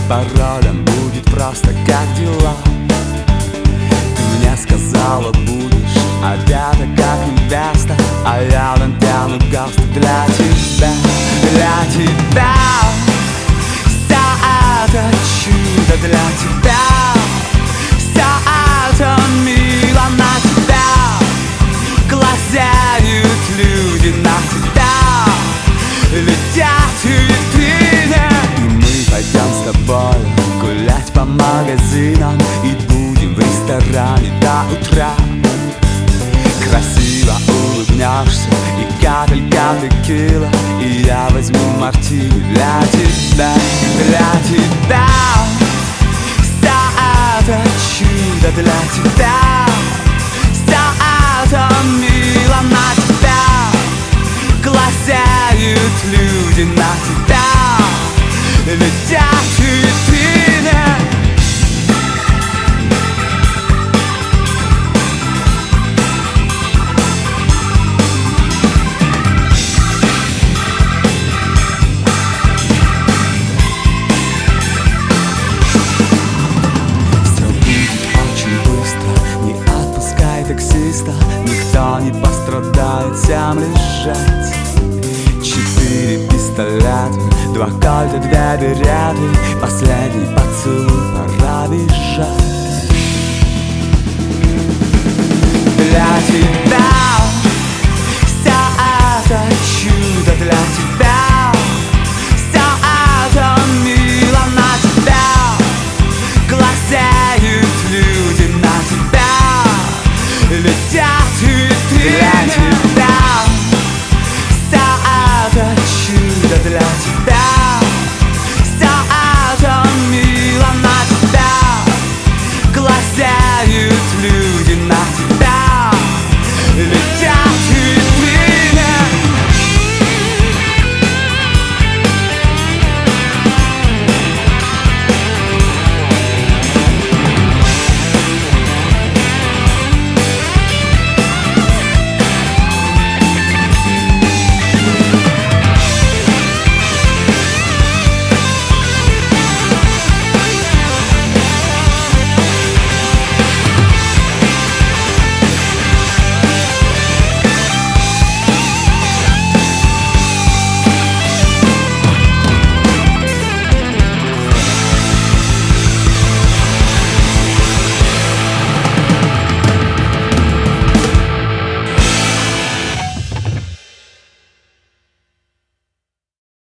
паролем будет просто как дела. Ты мне сказала, будешь одета как невеста, а я натяну галстук для тебя. Для тебя все это чудо, для тебя все это мило, на тебя глазеют люди, на тебя летят витрины. И мы пойдем с тобой гулять по магазинам и будем в ресторане до утра. Красиво улыбнешься и капелька текила, и я возьму мартини для тебя. Для тебя все это чудо, для тебя все это мило, на тебя глазеют люди, на тебя летят витрины. Никто не пострадает, всем лежать. 4 пистолета, 2 кольта, 2 береты, последний поцелуй, пора бежать. Для тебя все это чудо, для тебя все это мило, на тебя глазеют люди, на тебя летят витрины. Для тебя все это чудо, для